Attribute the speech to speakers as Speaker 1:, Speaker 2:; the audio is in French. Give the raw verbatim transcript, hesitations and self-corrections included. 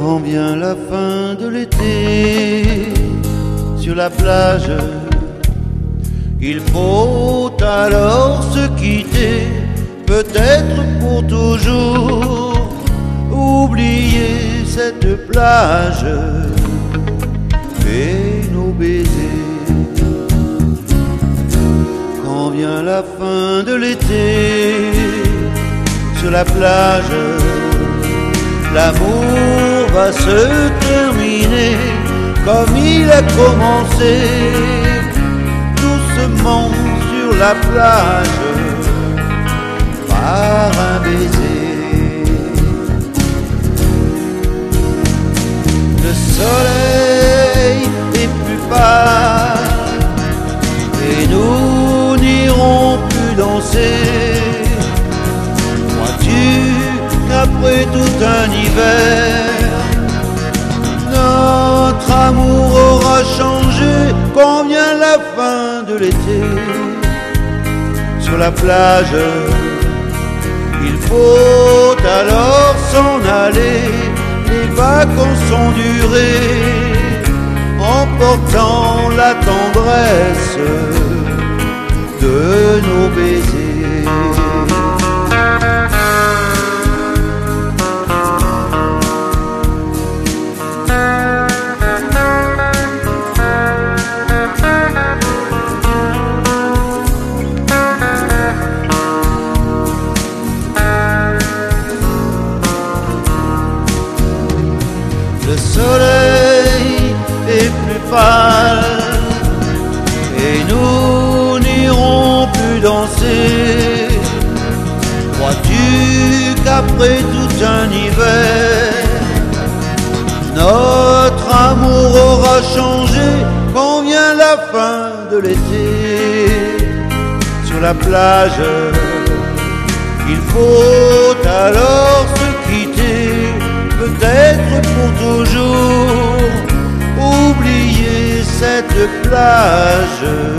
Speaker 1: Quand vient la fin de l'été, sur la plage, il faut alors se quitter, peut-être pour toujours, oublier cette plage et nos baisers. Quand vient la fin de l'été, sur la plage, l'amour va se terminer comme il a commencé, doucement sur la plage, par un baiser. Le soleil est plus pâle et nous n'irons plus danser. Crois-tu qu'après tout un hiver, notre amour aura changé? Quand vient la fin de l'été, sur la plage, il faut alors s'en aller. Les vacances ont duré, emportant la tendresse de nos baisers. Le soleil est plus pâle et nous n'irons plus danser. Crois-tu qu'après tout un hiver, notre amour aura changé? Quand vient la fin de l'été, sur la plage, il faut alors se quitter, peut-être pour toujours, oublier cette plage